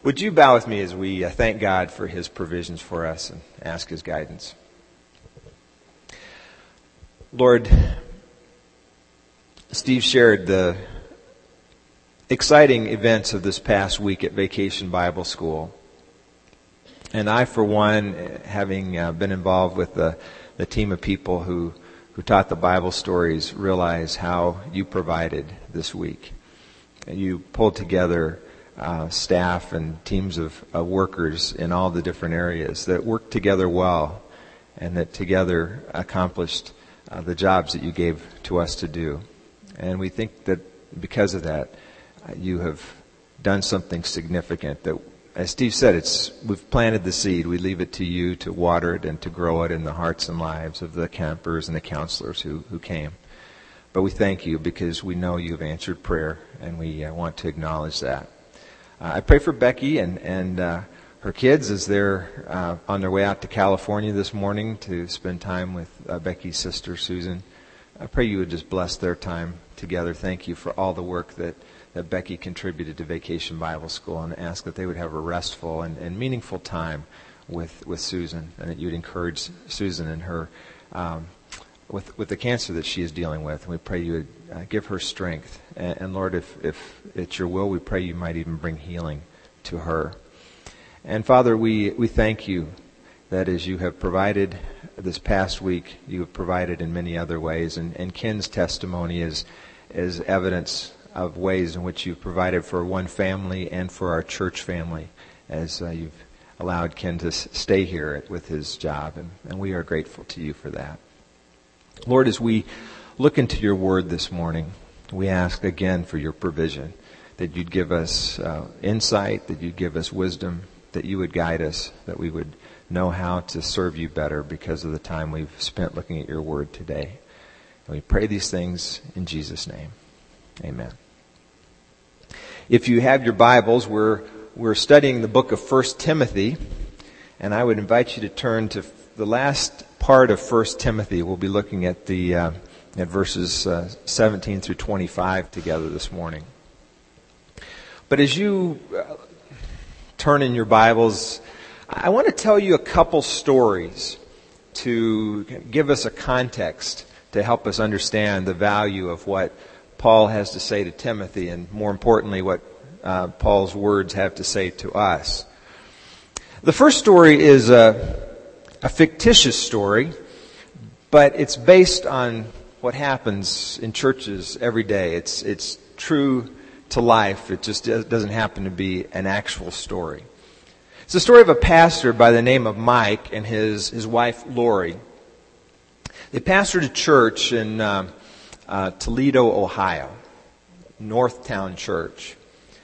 Would you bow with me as we thank God for His provisions for us and ask His guidance? Lord, Steve shared the exciting events of this past week at Vacation Bible School. And I, for one, having been involved with the team of people who taught the Bible stories, realize how you provided this week. You pulled together staff and teams of workers in all the different areas that worked together well and that together accomplished the jobs that you gave to us to do. And we think that because of that, you have done something significant that, as Steve said, we've planted the seed. We leave it to you to water it and to grow it in the hearts and lives of the campers and the counselors who came. But we thank you because we know you've answered prayer, and we want to acknowledge that. I pray for Becky and her kids as they're on their way out to California this morning to spend time with Becky's sister, Susan. I pray you would just bless their time together. Thank you for all the work that Becky contributed to Vacation Bible School, and ask that they would have a restful and meaningful time with Susan, and that you'd encourage Susan and her with the cancer that she is dealing with. And we pray you would give her strength. And Lord, if it's your will, we pray you might even bring healing to her. And Father, we thank you that as you have provided this past week, you have provided in many other ways. And Ken's testimony is evidence of ways in which you've provided for one family and for our church family, as you've allowed Ken to stay here with his job. And we are grateful to you for that. Lord, as we look into your word this morning, we ask again for your provision, that you'd give us insight, that you'd give us wisdom, that you would guide us, that we would know how to serve you better because of the time we've spent looking at your word today. And we pray these things in Jesus' name. Amen. If you have your Bibles, we're studying the book of 1 Timothy, and I would invite you to turn to the last part of 1 Timothy. We'll be looking at at verses 17 through 25 together this morning. But as you turn in your Bibles, I want to tell you a couple stories to give us a context to help us understand the value of what Paul has to say to Timothy, and more importantly, what Paul's words have to say to us. The first story is a fictitious story, but it's based on what happens in churches every day. It's true to life. It just doesn't happen to be an actual story. It's the story of a pastor by the name of Mike and his wife Lori. They pastored a church in Toledo, Ohio, Northtown Church.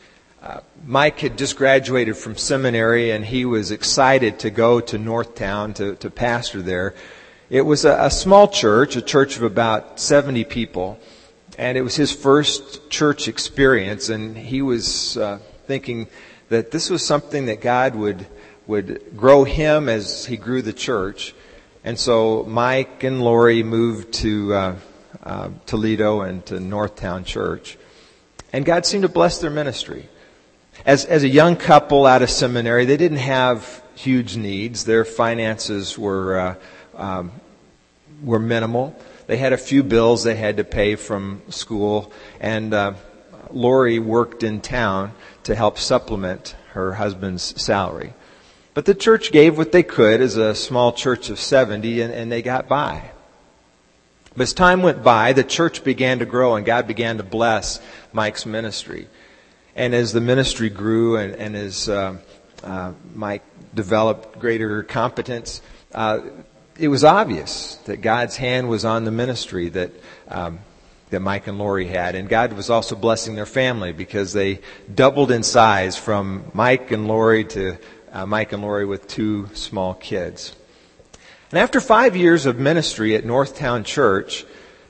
Mike had just graduated from seminary, and he was excited to go to Northtown to pastor there. It was a small church, a church of about 70 people, and it was his first church experience, and he was thinking that this was something that God would grow him as he grew the church. And so Mike and Lori moved to Toledo and to Northtown Church. And God seemed to bless their ministry. As a young couple out of seminary, they didn't have huge needs. Their finances were minimal. They had a few bills they had to pay from school. And Lori worked in town to help supplement her husband's salary. But the church gave what they could as a small church of 70, and they got by. But as time went by, the church began to grow, and God began to bless Mike's ministry. And as the ministry grew and as Mike developed greater competence, it was obvious that God's hand was on the ministry that Mike and Lori had. And God was also blessing their family because they doubled in size from Mike and Lori to Mike and Lori with 2 small kids. And after 5 years of ministry at Northtown Church,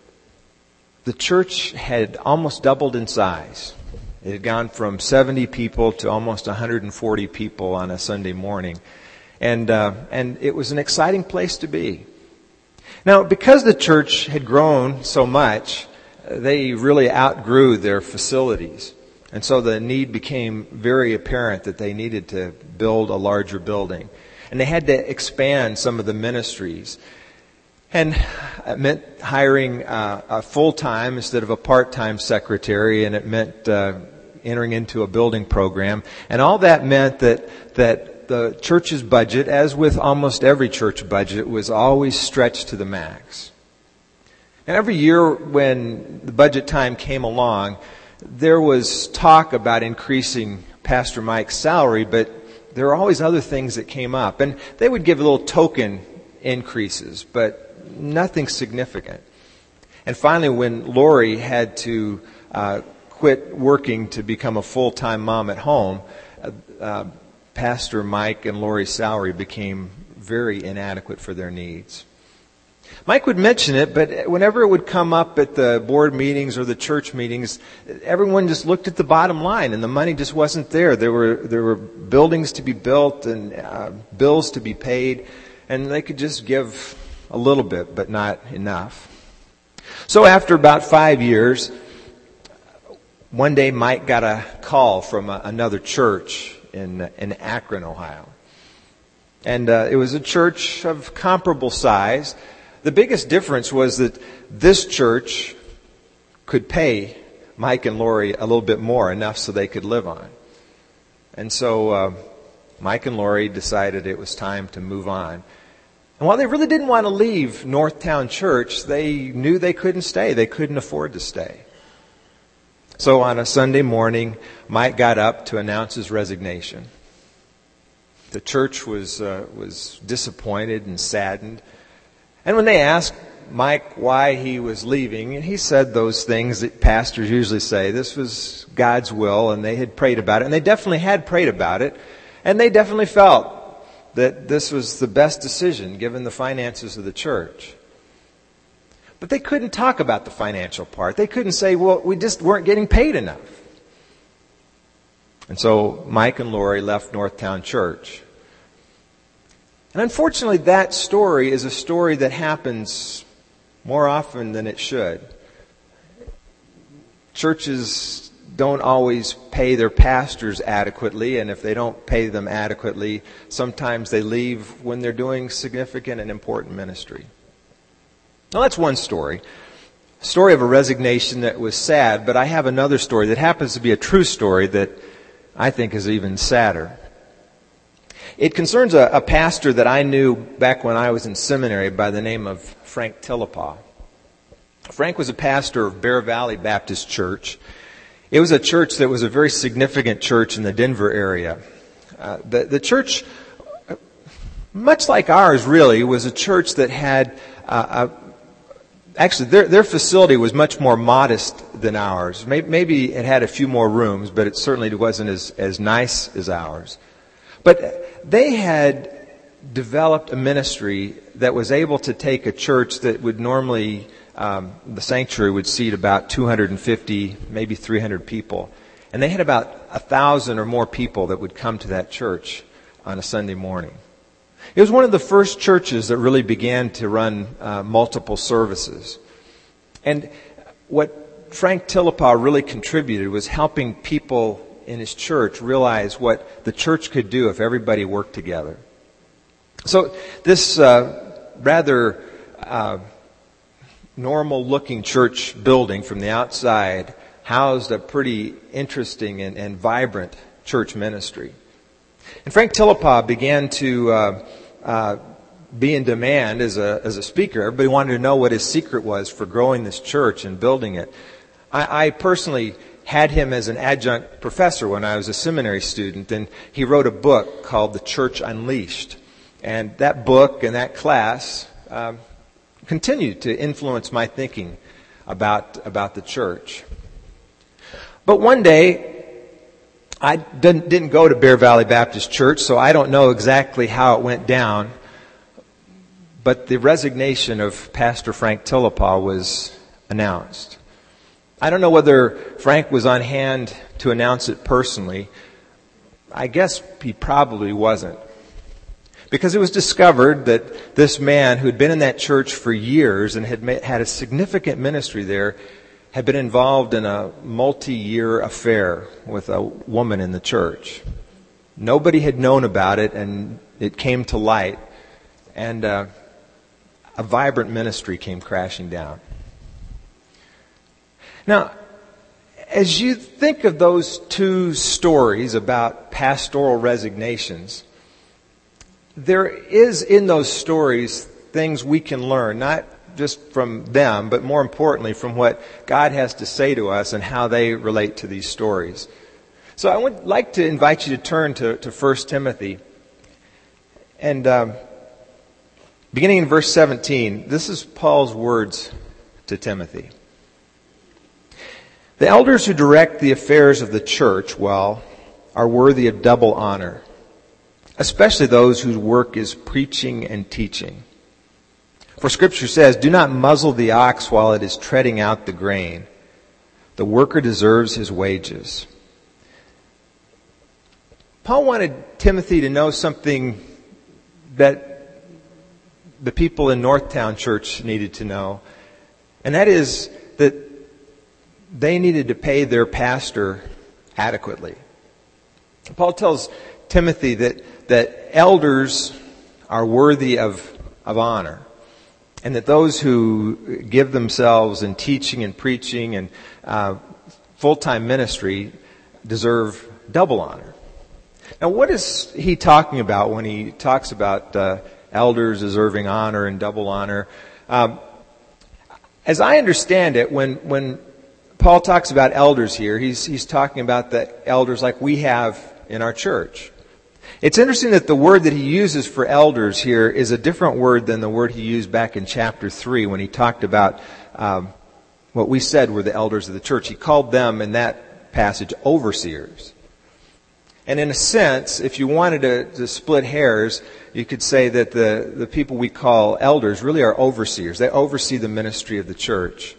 the church had almost doubled in size. It had gone from 70 people to almost 140 people on a Sunday morning. And it was an exciting place to be. Now, because the church had grown so much, they really outgrew their facilities. And so the need became very apparent that they needed to build a larger building. And they had to expand some of the ministries. And it meant hiring a full-time instead of a part-time secretary, and it meant entering into a building program. And all that meant that the church's budget, as with almost every church budget, was always stretched to the max. And every year when the budget time came along, there was talk about increasing Pastor Mike's salary, but there were always other things that came up. And they would give little token increases, but nothing significant. And finally, when Lori had to quit working to become a full-time mom at home, Pastor Mike and Lori's salary became very inadequate for their needs. Mike would mention it, but whenever it would come up at the board meetings or the church meetings, everyone just looked at the bottom line, and the money just wasn't there. There were buildings to be built and bills to be paid, and they could just give a little bit, but not enough. So after about 5 years, one day Mike got a call from another church in Akron, Ohio. And it was a church of comparable size. The biggest difference was that this church could pay Mike and Lori a little bit more, enough so they could live on. And so Mike and Lori decided it was time to move on. And while they really didn't want to leave Northtown Church, they knew they couldn't stay. They couldn't afford to stay. So on a Sunday morning, Mike got up to announce his resignation. The church was disappointed and saddened. And when they asked Mike why he was leaving, he said those things that pastors usually say. This was God's will, and they had prayed about it. And they definitely had prayed about it. And they definitely felt that this was the best decision given the finances of the church. But they couldn't talk about the financial part. They couldn't say, well, we just weren't getting paid enough. And so Mike and Lori left Northtown Church. And unfortunately, that story is a story that happens more often than it should. Churches don't always pay their pastors adequately, and if they don't pay them adequately, sometimes they leave when they're doing significant and important ministry. Now, that's one story. A story of a resignation that was sad, but I have another story that happens to be a true story that I think is even sadder. It concerns a pastor that I knew back when I was in seminary by the name of Frank Tillepaugh. Frank was a pastor of Bear Valley Baptist Church. It was a church that was a very significant church in the Denver area. The church, much like ours really, was a church that had actually, their facility was much more modest than ours. Maybe it had a few more rooms, but it certainly wasn't as nice as ours. But they had developed a ministry that was able to take a church that would normally, the sanctuary would seat about 250, maybe 300 people. And they had about 1,000 or more people that would come to that church on a Sunday morning. It was one of the first churches that really began to run multiple services. And what Frank Tillepaugh really contributed was helping people in his church realize what the church could do if everybody worked together. So this rather normal-looking church building from the outside housed a pretty interesting and vibrant church ministry. And Frank Tillepaugh began to be in demand as a speaker. Everybody wanted to know what his secret was for growing this church and building it. I personally had him as an adjunct professor when I was a seminary student, and he wrote a book called The Church Unleashed. And that book and that class continued to influence my thinking about the church. But one day, I didn't go to Bear Valley Baptist Church, so I don't know exactly how it went down. But the resignation of Pastor Frank Tillepaugh was announced. I don't know whether Frank was on hand to announce it personally. I guess he probably wasn't. Because it was discovered that this man who had been in that church for years and had a significant ministry there had been involved in a multi-year affair with a woman in the church. Nobody had known about it, and it came to light, and a vibrant ministry came crashing down. Now, as you think of those two stories about pastoral resignations, there is in those stories things we can learn, not just from them, but more importantly from what God has to say to us and how they relate to these stories. So I would like to invite you to turn to 1 Timothy. And beginning in verse 17, this is Paul's words to Timothy. The elders who direct the affairs of the church well are worthy of double honor, especially those whose work is preaching and teaching. For Scripture says, "Do not muzzle the ox while it is treading out the grain. The worker deserves his wages." Paul wanted Timothy to know something that the people in Northtown Church needed to know, and that is that they needed to pay their pastor adequately. Paul tells Timothy that elders are worthy of honor, and that those who give themselves in teaching and preaching and full-time ministry deserve double honor. Now, what is he talking about when he talks about elders deserving honor and double honor? As I understand it, when Paul talks about elders here, he's talking about the elders like we have in our church. It's interesting that the word that he uses for elders here is a different word than the word he used back in chapter 3 when he talked about what we said were the elders of the church. He called them in that passage overseers. And in a sense, if you wanted to split hairs, you could say that the people we call elders really are overseers. They oversee the ministry of the church.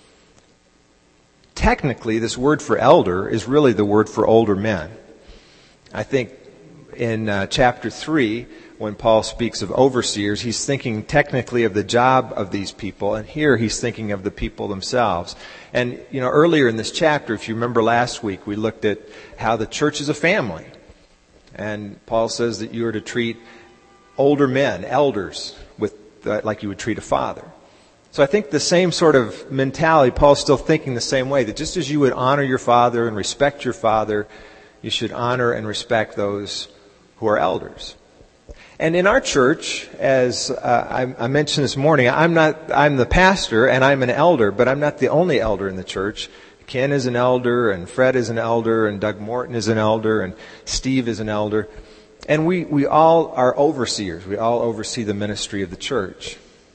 Technically, this word for elder is really the word for older men. I think in chapter 3, when Paul speaks of overseers, he's thinking technically of the job of these people, and here he's thinking of the people themselves. And, earlier in this chapter, if you remember last week, we looked at how the church is a family. And Paul says that you are to treat older men, elders, like you would treat a father. So I think the same sort of mentality, Paul's still thinking the same way, that just as you would honor your father and respect your father, you should honor and respect those who are elders. And in our church, as I mentioned this morning, I'm the pastor and I'm an elder, but I'm not the only elder in the church. Ken is an elder, and Fred is an elder, and Doug Morton is an elder, and Steve is an elder. And we all are overseers. We all oversee the ministry of the church.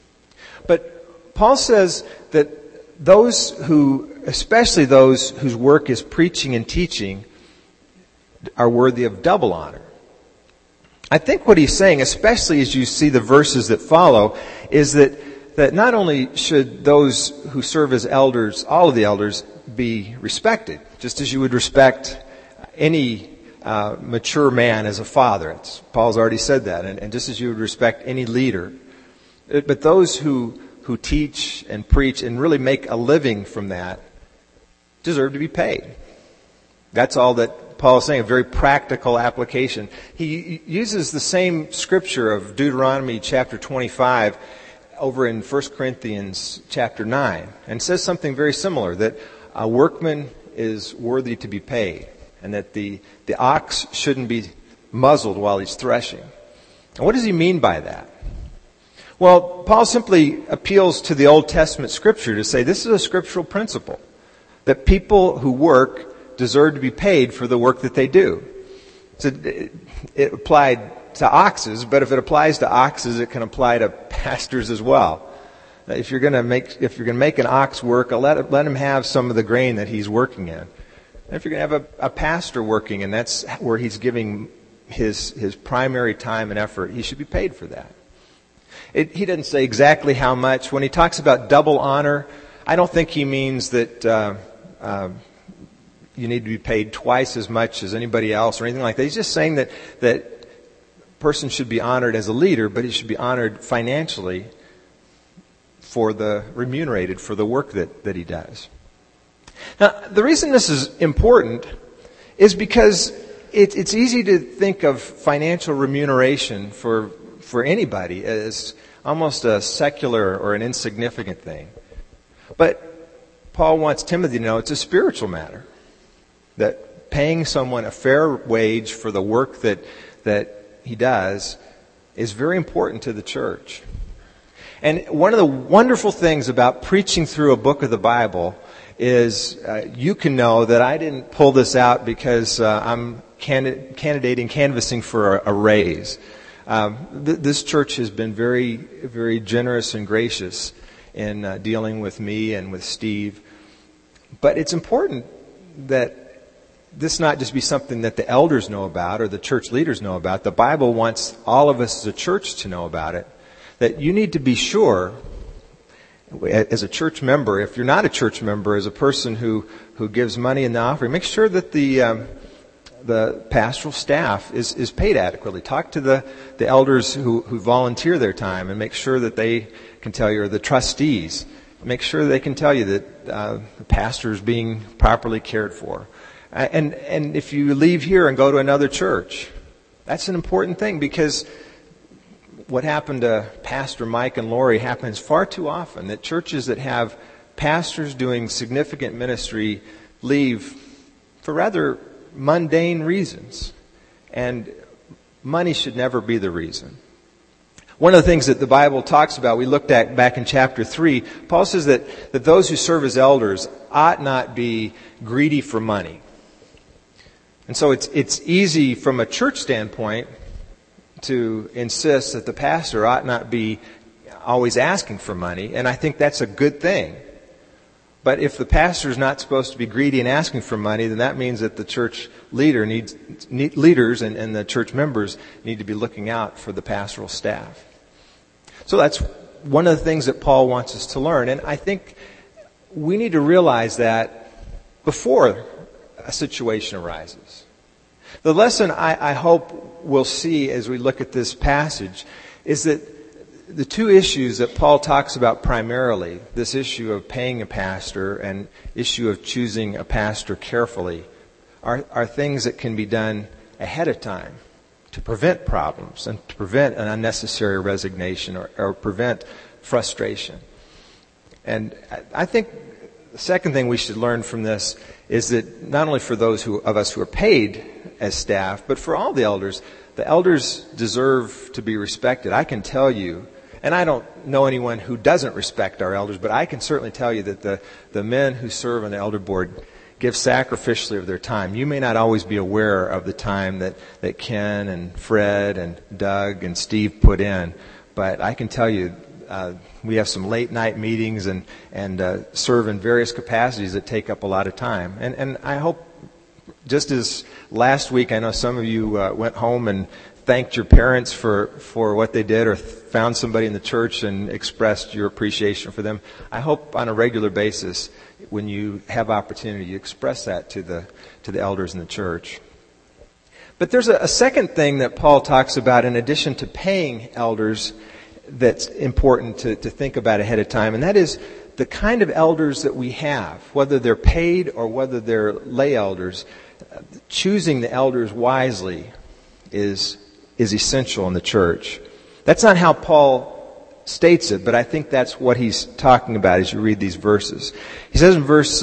But Paul says that especially those whose work is preaching and teaching, are worthy of double honor. I think what he's saying, especially as you see the verses that follow, is that not only should those who serve as elders, all of the elders, be respected, just as you would respect any mature man as a father. Paul's already said that, and just as you would respect any leader. But those who teach and preach and really make a living from that deserve to be paid. That's all that Paul is saying, a very practical application. He uses the same scripture of Deuteronomy chapter 25 over in 1 Corinthians chapter 9 and says something very similar, that a workman is worthy to be paid and that the ox shouldn't be muzzled while he's threshing. And what does he mean by that? Well, Paul simply appeals to the Old Testament scripture to say this is a scriptural principle, that people who work deserve to be paid for the work that they do. So it applied to oxes, but if it applies to oxes, it can apply to pastors as well. If you're going to make an ox work, let him have some of the grain that he's working in. And if you're going to have a pastor working, and that's where he's giving his primary time and effort, he should be paid for that. He doesn't say exactly how much. When he talks about double honor, I don't think he means that you need to be paid twice as much as anybody else or anything like that. He's just saying that a person should be honored as a leader, but he should be honored financially remunerated for the work that he does. Now, the reason this is important is because it's easy to think of financial remuneration for anybody as almost a secular or an insignificant thing. But Paul wants Timothy to know it's a spiritual matter, that paying someone a fair wage for the work that he does is very important to the church. And one of the wonderful things about preaching through a book of the Bible is you can know that I didn't pull this out because I'm canvassing for a raise. This church has been very, very generous and gracious in dealing with me and with Steve. But it's important that this not just be something that the elders know about or the church leaders know about. The Bible wants all of us as a church to know about it. That you need to be sure, as a church member, if you're not a church member, as a person who gives money in the offering, make sure that the pastoral staff is paid adequately. Talk to the elders who volunteer their time and make sure that they can tell you, or the trustees, make sure they can tell you that the pastor is being properly cared for. And if you leave here and go to another church, that's an important thing, because what happened to Pastor Mike and Lori happens far too often, that churches that have pastors doing significant ministry leave for rather mundane reasons. And money should never be the reason. One of the things that the Bible talks about, we looked at back in chapter 3, Paul says that those who serve as elders ought not be greedy for money. And so it's easy from a church standpoint to insist that the pastor ought not be always asking for money, and I think that's a good thing. But if the pastor is not supposed to be greedy and asking for money, then that means that the church leaders and the church members need to be looking out for the pastoral staff. So that's one of the things that Paul wants us to learn, and I think we need to realize that before a situation arises. The lesson I hope we'll see as we look at this passage is that the two issues that Paul talks about primarily, this issue of paying a pastor and issue of choosing a pastor carefully, are things that can be done ahead of time to prevent problems and to prevent an unnecessary resignation or prevent frustration. And I think the second thing we should learn from this is that not only for those of us who are paid as staff, but for all the elders deserve to be respected. I can tell you, and I don't know anyone who doesn't respect our elders, but I can certainly tell you that the men who serve on the elder board give sacrificially of their time. You may not always be aware of the time that Ken and Fred and Doug and Steve put in, but I can tell you we have some late night meetings and serve in various capacities that take up a lot of time. And I hope, just as last week, I know some of you went home and thanked your parents for what they did, or found somebody in the church and expressed your appreciation for them. I hope on a regular basis, when you have opportunity, you express that to the elders in the church. But there's a second thing that Paul talks about in addition to paying elders that's important to think about ahead of time, and that is the kind of elders that we have, whether they're paid or whether they're lay elders. Choosing the elders wisely is essential in the church. That's not how Paul states it, but I think that's what he's talking about as you read these verses. He says in verse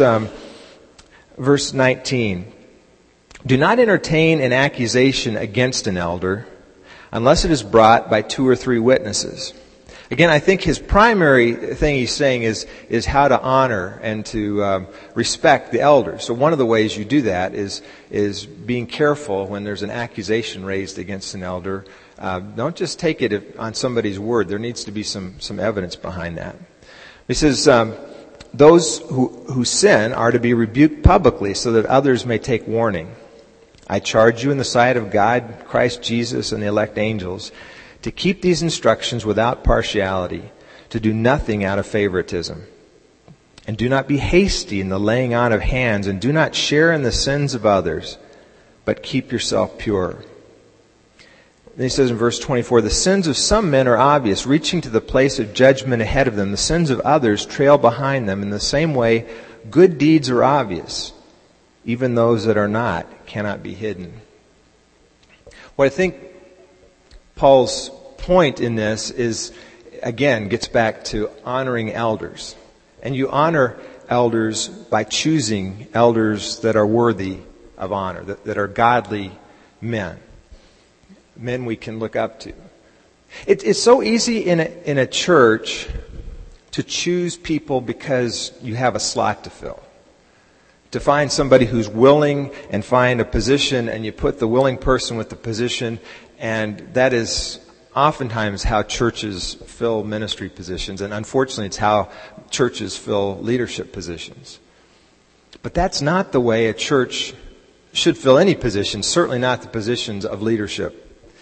19, "Do not entertain an accusation against an elder unless it is brought by 2 or 3 witnesses." Again, I think his primary thing he's saying is how to honor and to respect the elders. So one of the ways you do that is being careful when there's an accusation raised against an elder. Don't just take it on somebody's word. There needs to be some evidence behind that. He says, those who sin are to be rebuked publicly so that others may take warning. I charge you in the sight of God, Christ Jesus, and the elect angels, to keep these instructions without partiality, to do nothing out of favoritism. And do not be hasty in the laying on of hands, and do not share in the sins of others, but keep yourself pure. Then he says in verse 24, the sins of some men are obvious, reaching to the place of judgment ahead of them. The sins of others trail behind them. In the same way, good deeds are obvious. Even those that are not cannot be hidden. What I think Paul's point in this is, again, gets back to honoring elders. And you honor elders by choosing elders that are worthy of honor, that are godly men we can look up to. It's so easy in a church to choose people because you have a slot to fill. To find somebody who's willing and find a position, and you put the willing person with the position, and that is oftentimes how churches fill ministry positions, and unfortunately it's how churches fill leadership positions. But that's not the way a church should fill any position, certainly not the positions of leadership.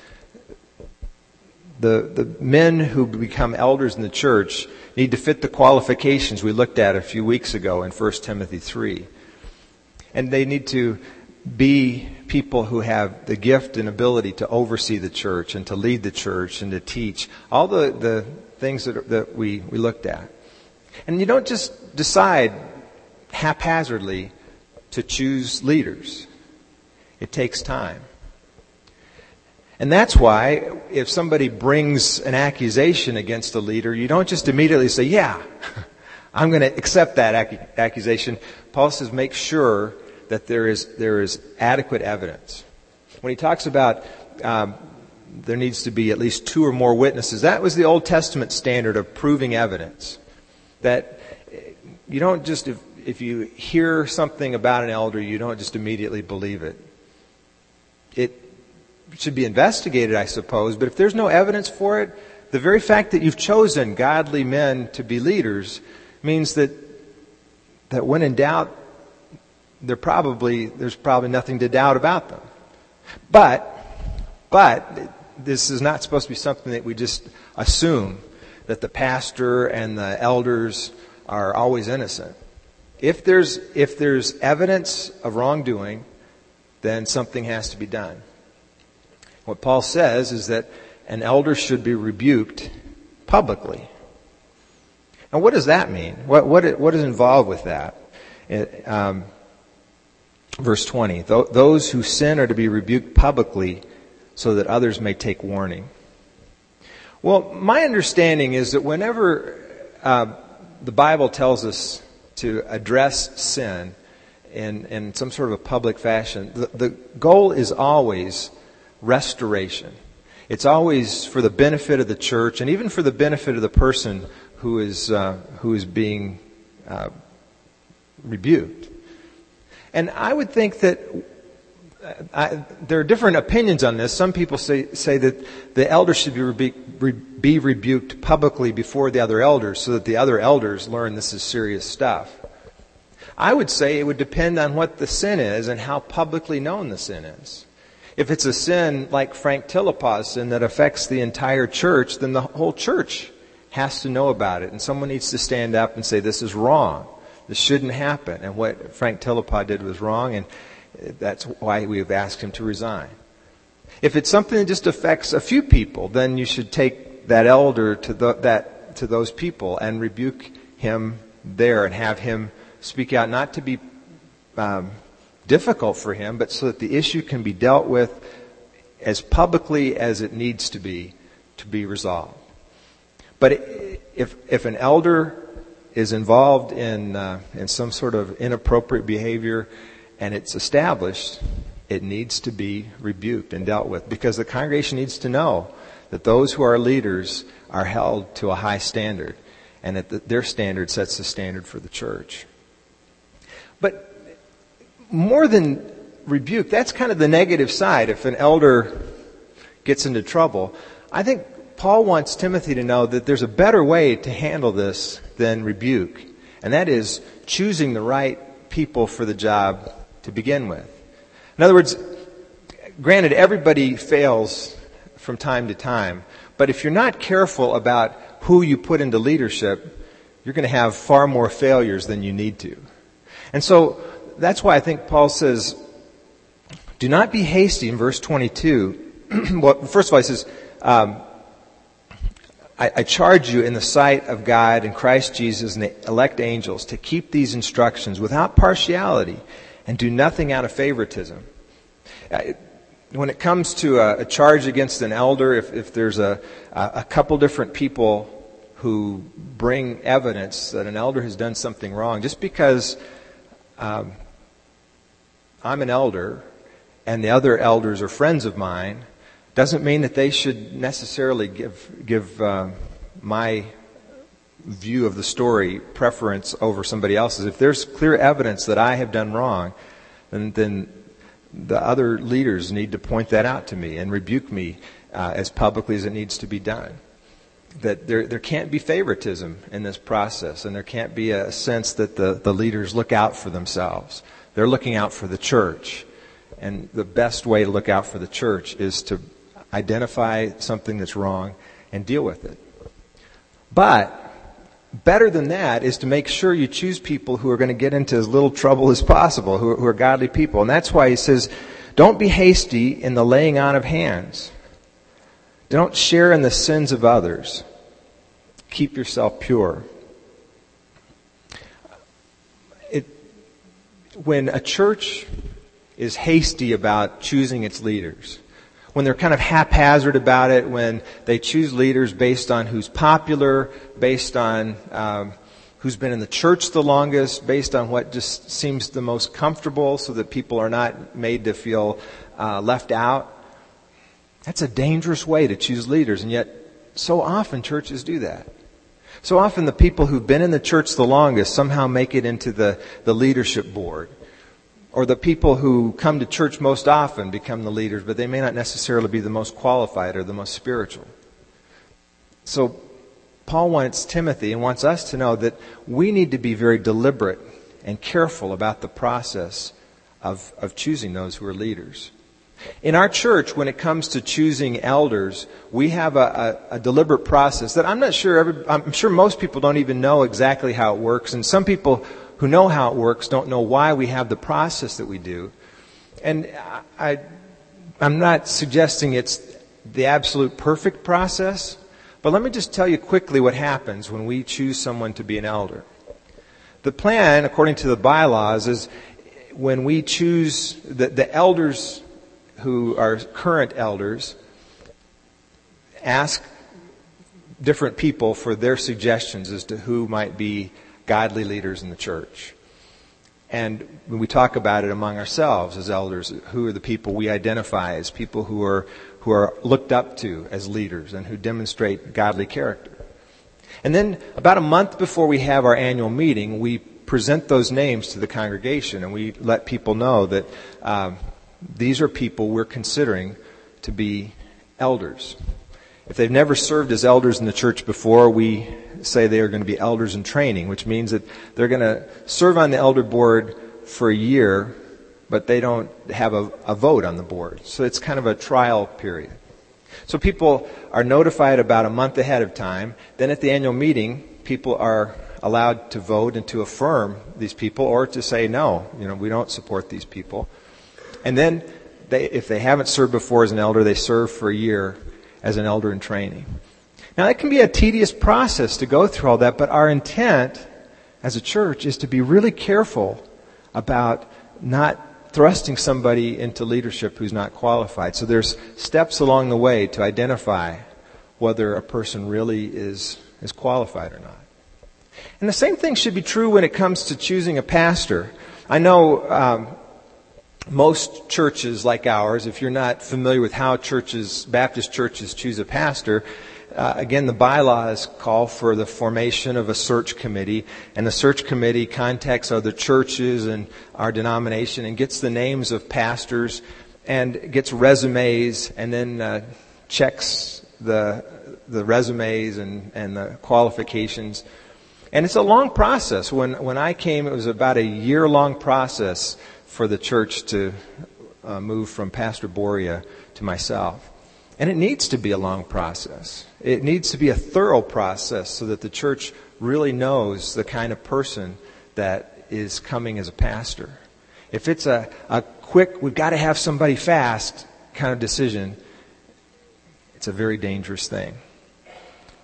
The men who become elders in the church need to fit the qualifications we looked at a few weeks ago in 1 Timothy 3. And they need to be people who have the gift and ability to oversee the church and to lead the church and to teach. All the things that we looked at. And you don't just decide haphazardly to choose leaders. It takes time. And that's why if somebody brings an accusation against a leader, you don't just immediately say, yeah, I'm going to accept that accusation. Paul says make sure that there is adequate evidence. When he talks about there needs to be at least 2 or more witnesses, that was the Old Testament standard of proving evidence. That you don't just, if you hear something about an elder, you don't just immediately believe it. It should be investigated, I suppose, but if there's no evidence for it, the very fact that you've chosen godly men to be leaders means that when in doubt, there's probably nothing to doubt about them. But this is not supposed to be something that we just assume that the pastor and the elders are always innocent. If there's evidence of wrongdoing, then something has to be done. What Paul says is that an elder should be rebuked publicly. Now, what does that mean? What is involved with that? Verse 20, those who sin are to be rebuked publicly so that others may take warning. Well, my understanding is that whenever the Bible tells us to address sin in some sort of a public fashion, the goal is always restoration. It's always for the benefit of the church and even for the benefit of the person who is being rebuked. And I would think that there are different opinions on this. Some people say that the elder should be rebuked publicly before the other elders so that the other elders learn this is serious stuff. I would say it would depend on what the sin is and how publicly known the sin is. If it's a sin like Frank Tillipaw's sin that affects the entire church, then the whole church has to know about it. And someone needs to stand up and say, this is wrong. This shouldn't happen. And what Frank Tillipau did was wrong, and that's why we've asked him to resign. If it's something that just affects a few people, then you should take that elder to those people and rebuke him there and have him speak out, not to be difficult for him, but so that the issue can be dealt with as publicly as it needs to be resolved. But if an elder is involved in some sort of inappropriate behavior and it's established, it needs to be rebuked and dealt with, because the congregation needs to know that those who are leaders are held to a high standard and that their standard sets the standard for the church. But more than rebuke, that's kind of the negative side. If an elder gets into trouble, I think Paul wants Timothy to know that there's a better way to handle this than rebuke, and that is choosing the right people for the job to begin with. In other words, granted, everybody fails from time to time, but if you're not careful about who you put into leadership, you're going to have far more failures than you need to. And so that's why I think Paul says, do not be hasty in verse 22. Well, first of all, he says, I charge you in the sight of God and Christ Jesus and the elect angels to keep these instructions without partiality and do nothing out of favoritism. When it comes to a charge against an elder, if there's a couple different people who bring evidence that an elder has done something wrong, just because I'm an elder and the other elders are friends of mine, doesn't mean that they should necessarily give my view of the story preference over somebody else's. If there's clear evidence that I have done wrong, then the other leaders need to point that out to me and rebuke me as publicly as it needs to be done. That there can't be favoritism in this process, and there can't be a sense that the leaders look out for themselves. They're looking out for the church. And the best way to look out for the church is to identify something that's wrong and deal with it. But better than that is to make sure you choose people who are going to get into as little trouble as possible, who are godly people. And that's why he says, don't be hasty in the laying on of hands. Don't share in the sins of others. Keep yourself pure. When a church is hasty about choosing its leaders, when they're kind of haphazard about it, when they choose leaders based on who's popular, based on who's been in the church the longest, based on what just seems the most comfortable so that people are not made to feel left out, that's a dangerous way to choose leaders. And yet, so often churches do that. So often the people who've been in the church the longest somehow make it into the leadership board. Or the people who come to church most often become the leaders, but they may not necessarily be the most qualified or the most spiritual. So Paul wants Timothy and wants us to know that we need to be very deliberate and careful about the process of choosing those who are leaders. In our church, when it comes to choosing elders, we have a deliberate process that I'm sure most people don't even know exactly how it works, and some people who know how it works don't know why we have the process that we do. And I'm not suggesting it's the absolute perfect process, but let me just tell you quickly what happens when we choose someone to be an elder. The plan, according to the bylaws, is when we choose the elders who are current elders, ask different people for their suggestions as to who might be godly leaders in the church. And when we talk about it among ourselves as elders, who are the people we identify as people who are looked up to as leaders and who demonstrate godly character. And then about a month before we have our annual meeting, we present those names to the congregation and we let people know that these are people we're considering to be elders. If they've never served as elders in the church before, we say they are going to be elders in training, which means that they're going to serve on the elder board for a year, but they don't have a vote on the board. So it's kind of a trial period. So people are notified about a month ahead of time. Then at the annual meeting, people are allowed to vote and to affirm these people or to say, no, we don't support these people. And then if they haven't served before as an elder, they serve for a year as an elder in training. Now, that can be a tedious process to go through all that, but our intent as a church is to be really careful about not thrusting somebody into leadership who's not qualified. So there's steps along the way to identify whether a person really is qualified or not. And the same thing should be true when it comes to choosing a pastor. I know most churches like ours, if you're not familiar with how Baptist churches choose a pastor, again, the bylaws call for the formation of a search committee, and the search committee contacts other churches and our denomination and gets the names of pastors and gets resumes and then checks the resumes and the qualifications. And it's a long process. When I came, it was about a year-long process for the church to move from Pastor Boria to myself. And it needs to be a long process. It needs to be a thorough process so that the church really knows the kind of person that is coming as a pastor. If it's a quick, we've got to have somebody fast kind of decision, it's a very dangerous thing.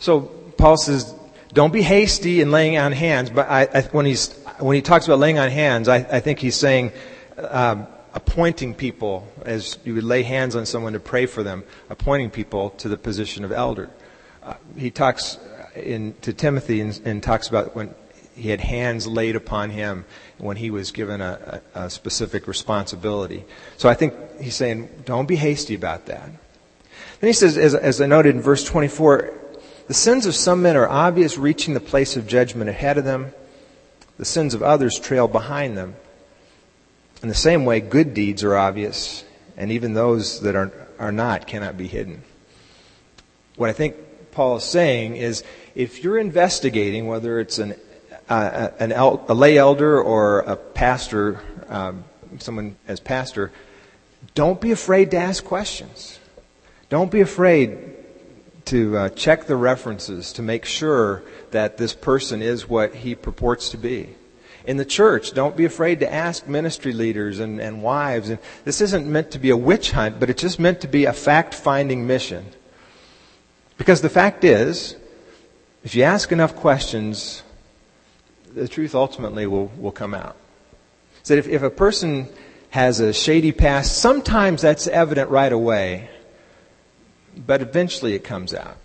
So Paul says, don't be hasty in laying on hands. But when he talks about laying on hands, I think he's saying appointing people, as you would lay hands on someone to pray for them, appointing people to the position of elder. He talks to Timothy and talks about when he had hands laid upon him when he was given a specific responsibility. So I think he's saying, don't be hasty about that. Then he says, as I noted in verse 24, the sins of some men are obvious, reaching the place of judgment ahead of them. The sins of others trail behind them. In the same way, good deeds are obvious, and even those that are not cannot be hidden. What I think Paul is saying is, if you're investigating whether it's a lay elder or a pastor, someone as pastor, don't be afraid to ask questions. Don't be afraid to check the references to make sure that this person is what he purports to be. In the church, don't be afraid to ask ministry leaders and wives. And this isn't meant to be a witch hunt, but it's just meant to be a fact-finding mission. Because the fact is, if you ask enough questions, the truth ultimately will come out. So if a person has a shady past, sometimes that's evident right away, but eventually it comes out.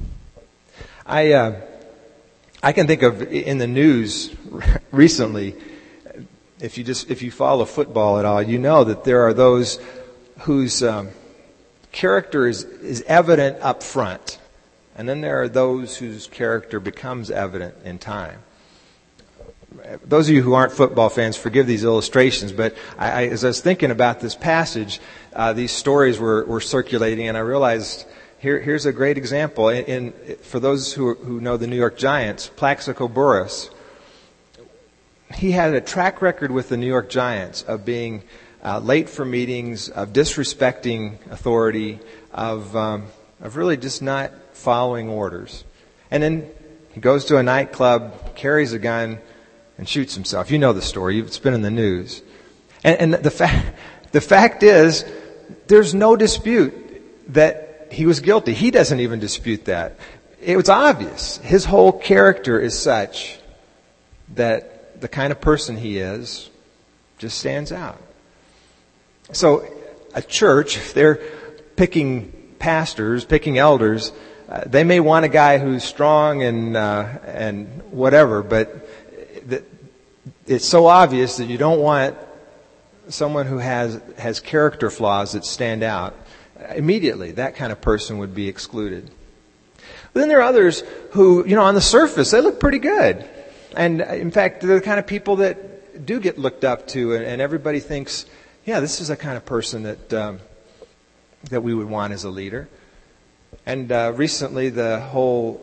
I can think of in the news recently, if you follow football at all, you know that there are those whose character is evident up front, and then there are those whose character becomes evident in time. Those of you who aren't football fans, forgive these illustrations, but as I was thinking about this passage, these stories were circulating, and I realized here's a great example. For those who know the New York Giants, Plaxico Burress, he had a track record with the New York Giants of being late for meetings, of disrespecting authority, of really just not following orders. And then he goes to a nightclub, carries a gun, and shoots himself. You know the story. It's been in the news. And the fact is, there's no dispute that he was guilty. He doesn't even dispute that. It was obvious. His whole character is such that the kind of person he is just stands out. So a church, if they're picking pastors, picking elders, they may want a guy who's strong and whatever, but it's so obvious that you don't want someone who has character flaws that stand out. Immediately, that kind of person would be excluded. But then there are others who, on the surface, they look pretty good. And in fact, they're the kind of people that do get looked up to, and everybody thinks, yeah, this is the kind of person that we would want as a leader. And recently, the whole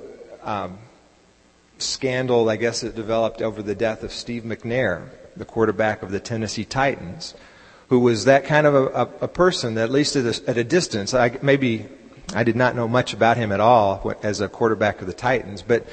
scandal, I guess, that developed over the death of Steve McNair, the quarterback of the Tennessee Titans, who was that kind of a person that, at least at a distance, I did not know much about him at all as a quarterback of the Titans, but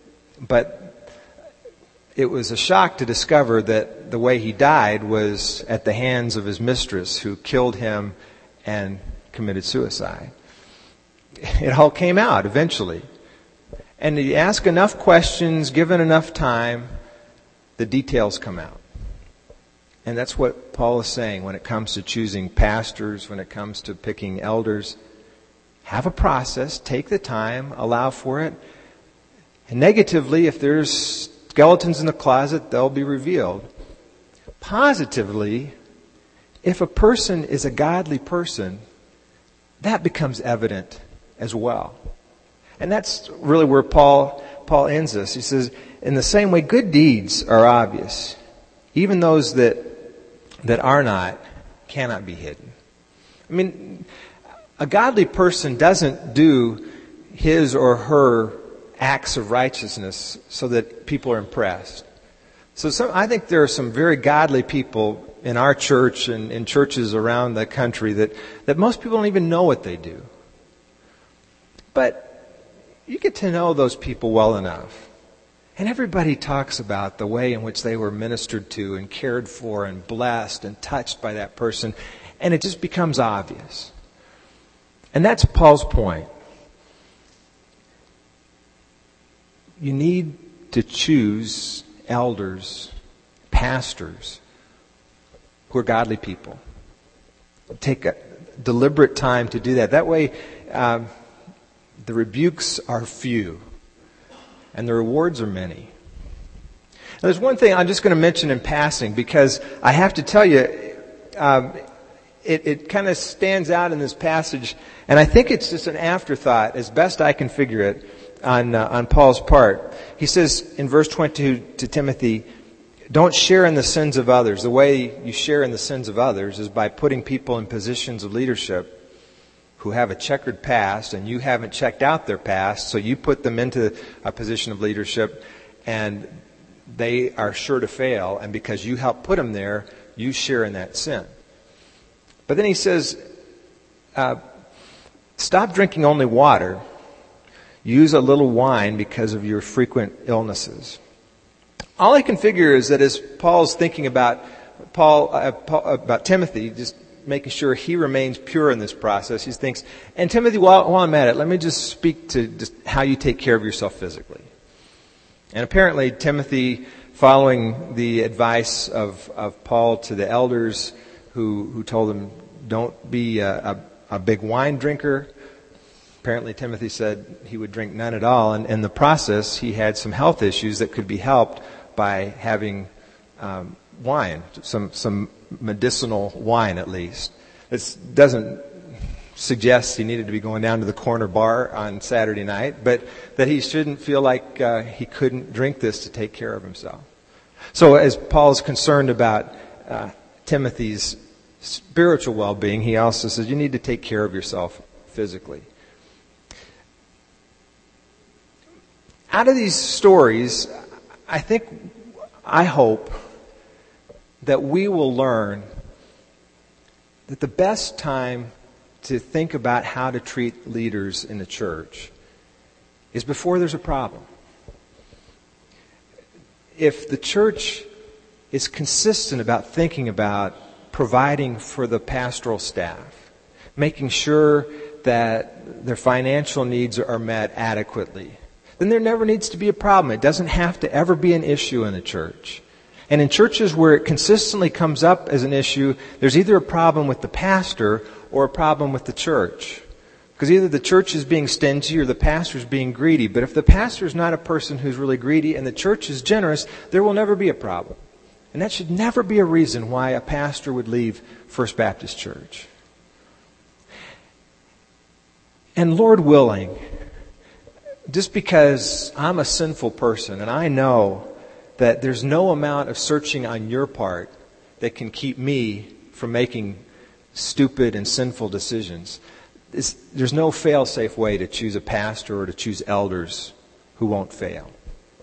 it was a shock to discover that the way he died was at the hands of his mistress, who killed him and committed suicide. It all came out eventually. And you ask enough questions, given enough time, the details come out. And that's what Paul is saying when it comes to choosing pastors, when it comes to picking elders. Have a process, take the time, allow for it. And negatively, if there's skeletons in the closet, they'll be revealed. Positively, if a person is a godly person, that becomes evident as well. And that's really where Paul ends this. He says, in the same way, good deeds are obvious. Even those that are not cannot be hidden. I mean, a godly person doesn't do his or her acts of righteousness so that people are impressed. So I think there are some very godly people in our church and in churches around the country that most people don't even know what they do. But you get to know those people well enough. And everybody talks about the way in which they were ministered to and cared for and blessed and touched by that person. And it just becomes obvious. And that's Paul's point. you need to choose elders, pastors, who are godly people. Take a deliberate time to do that. That way, the rebukes are few and the rewards are many. Now, there's one thing I'm just going to mention in passing, because I have to tell you, it kind of stands out in this passage, and I think it's just an afterthought, as best I can figure it, on Paul's part. He says in verse 22 to Timothy, don't share in the sins of others. The way you share in the sins of others is by putting people in positions of leadership who have a checkered past, and you haven't checked out their past, so you put them into a position of leadership, and they are sure to fail, and because you help put them there, you share in that sin. But then he says, stop drinking only water. Use a little wine because of your frequent illnesses. All I can figure is that as Paul's thinking about Timothy, just making sure he remains pure in this process, he thinks, and Timothy, while I'm at it, let me just speak to just how you take care of yourself physically. And apparently Timothy, following the advice of Paul to the elders who told him, don't be a big wine drinker. Apparently Timothy said he would drink none at all. And in the process, he had some health issues that could be helped by having wine, some medicinal wine at least. This doesn't suggest he needed to be going down to the corner bar on Saturday night, but that he shouldn't feel like he couldn't drink this to take care of himself. So as Paul's concerned about Timothy's spiritual well-being, he also says you need to take care of yourself physically. Out of these stories, I hope that we will learn that the best time to think about how to treat leaders in the church is before there's a problem. If the church is consistent about thinking about providing for the pastoral staff, making sure that their financial needs are met adequately, then there never needs to be a problem. It doesn't have to ever be an issue in the church. And in churches where it consistently comes up as an issue, there's either a problem with the pastor or a problem with the church. Because either the church is being stingy or the pastor is being greedy. But if the pastor is not a person who's really greedy and the church is generous, there will never be a problem. And that should never be a reason why a pastor would leave First Baptist Church. And Lord willing, just because I'm a sinful person and I know that there's no amount of searching on your part that can keep me from making stupid and sinful decisions, there's no fail-safe way to choose a pastor or to choose elders who won't fail.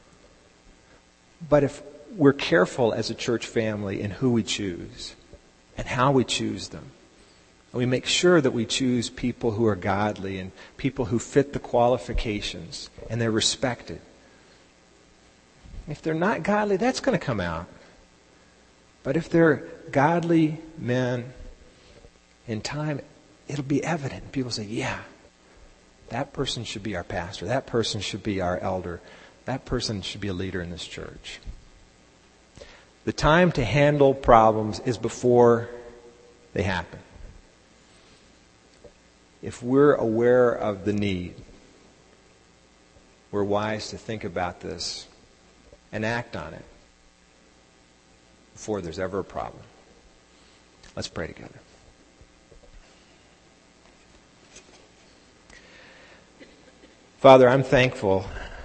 But if we're careful as a church family in who we choose and how we choose them, and we make sure that we choose people who are godly and people who fit the qualifications and they're respected. If they're not godly, that's going to come out. But if they're godly men, in time, it'll be evident. People say, yeah, that person should be our pastor. That person should be our elder. That person should be a leader in this church. The time to handle problems is before they happen. If we're aware of the need, we're wise to think about this and act on it before there's ever a problem. Let's pray together. Father, I'm thankful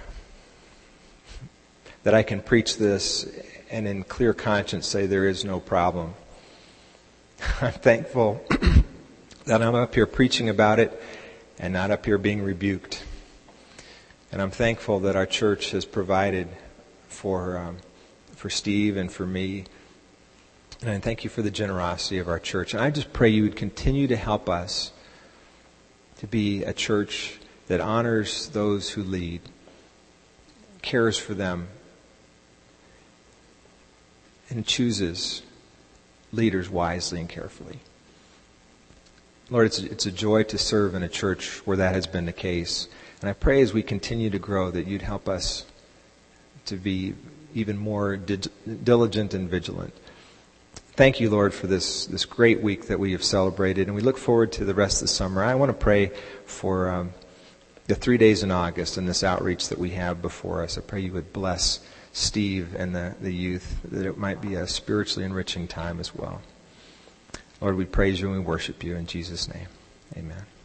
that I can preach this and in clear conscience say there is no problem. I'm thankful that I'm up here preaching about it and not up here being rebuked. And I'm thankful that our church has provided for Steve and for me. And I thank you for the generosity of our church. And I just pray you would continue to help us to be a church that honors those who lead, cares for them, and chooses leaders wisely and carefully. Lord, it's a joy to serve in a church where that has been the case. And I pray as we continue to grow that you'd help us to be even more diligent and vigilant. Thank you, Lord, for this great week that we have celebrated, and we look forward to the rest of the summer. I want to pray for the 3 days in August and this outreach that we have before us. I pray you would bless Steve and the youth, that it might be a spiritually enriching time as well. Lord, we praise you and we worship you in Jesus' name. Amen.